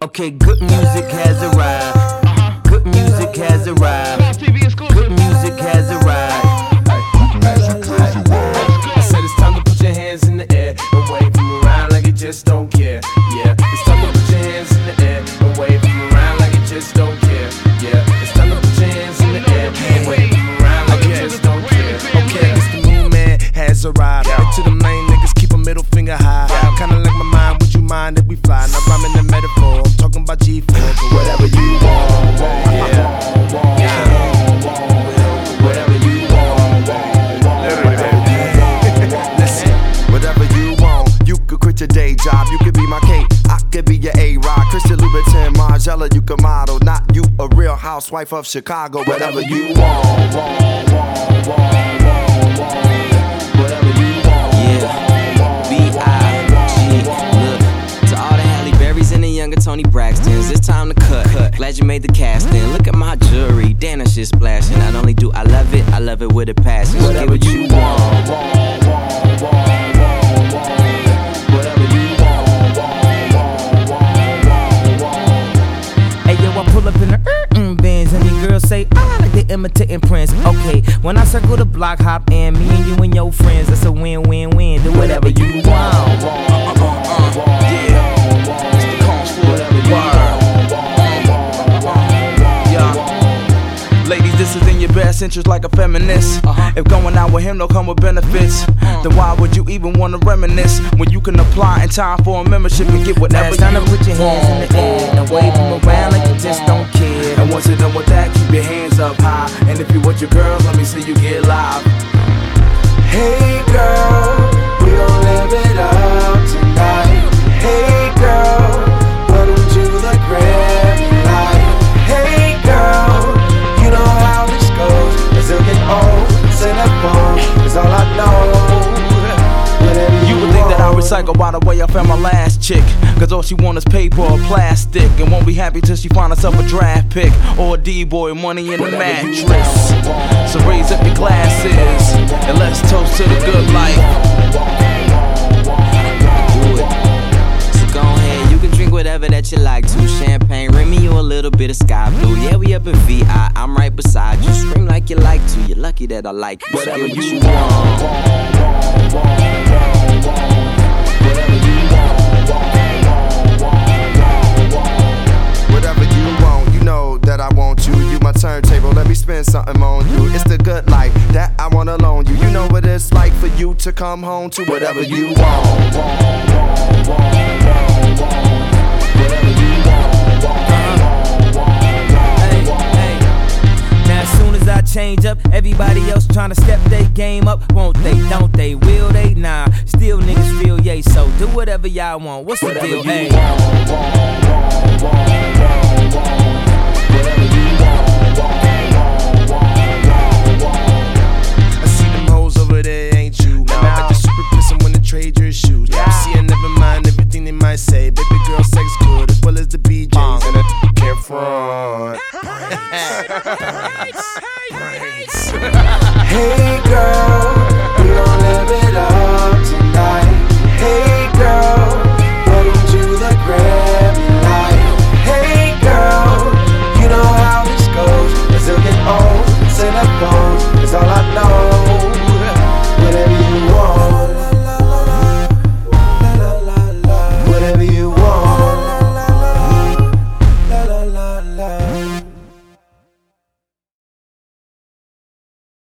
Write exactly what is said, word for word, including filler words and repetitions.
Okay, good music has arrived. Good music has arrived. Good music has arrived. I said it's time to put your hands in the air and wave them around like you just don't care. Yeah, it's time to put your hands in the air and wave them around like you just don't care. Yeah, it's time to put your hands in the air and wave them around like you just don't care. Okay, it's the new man has arrived. And to them lame niggas, keep a middle finger high. Kinda like my mind, would you mind if we fly? Now I'm in the metaphor, I'm talking about G four. But whatever you want, yeah, yeah. Whatever you want, listen. Whatever you want, you could quit your day job. You could be my Kate, I could be your A-Rod. Christian Louboutin, Margiela, you can model. Not you, a real housewife of Chicago. Whatever you want, whatever you want. Yeah, B I G. Look, to all the Halle Berrys and the younger Tony Braxtons, it's time to cut. cut. Glad you made the casting. Look at my jewelry, damn that shit splashing. Not only do I love it, I love it with a passion. So get what you want. Whatever you want. Hey yo, I pull up in the mm Benz and the girls say, I like the imitating Prince. Okay, when I circle the block, hop in, me and you and your friends, that's a win-win-win. Do whatever you want. Uh, uh, uh, uh, yeah. It's the Combs for whatever you want. Ladies, this is in your best interest like a feminist. Uh-huh. If going out with him don't come with benefits, uh-huh. then why would you even wanna reminisce when you can apply in time for a membership and get whatever it's time you to put your hands in the air and wave them around like you just don't care. And once you're done with that, keep your hands up high. And if you want your girls, let me see you get live. Hey girl, we gon' live it up tonight. Hey girl, welcome to the Grammy life. Hey girl, you know how this goes. As I get old, say that phone is all I know. You would think that I recycle by the way I found my last chick, cause all she want is paper or plastic, and won't be happy till she find herself a draft pick or a D-boy, money in the mattress. So raise up your glasses and let's toast to the good life. Do it. So go ahead, you can drink whatever that you like to. Champagne, Remy, or a little bit of sky blue. Yeah, we up in V I, I'm right beside you. Scream like you like to, you're lucky that I like you. So Whatever get what you you want. Whatever you want, you know that I want you. You my turntable, let me spend something on you. It's the good life that I wanna loan you. You know what it's like for you to come home to whatever you want. Whatever you want. Hey, hey. Now as soon as I change up, everybody else tryna step their game up. Won't they, don't they, will they? Nah, still niggas feel yay. So do whatever y'all want, what's the deal? Hey. I see them hoes over there, ain't you? No. Like the super pissin' when they trade your shoes. Yeah. You see, I never mind everything they might say. Baby girl, sex good as well as the B Js. And I can't front.